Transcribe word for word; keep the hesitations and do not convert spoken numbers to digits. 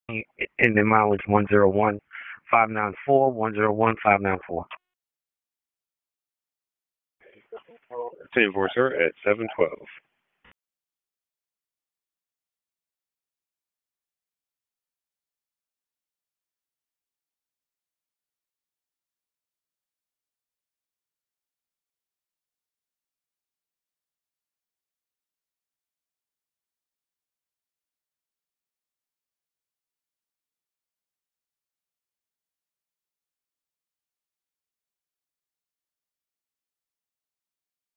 in the mileage one zero one five nine four, one zero one five nine four. Team Forcer at seven twelve.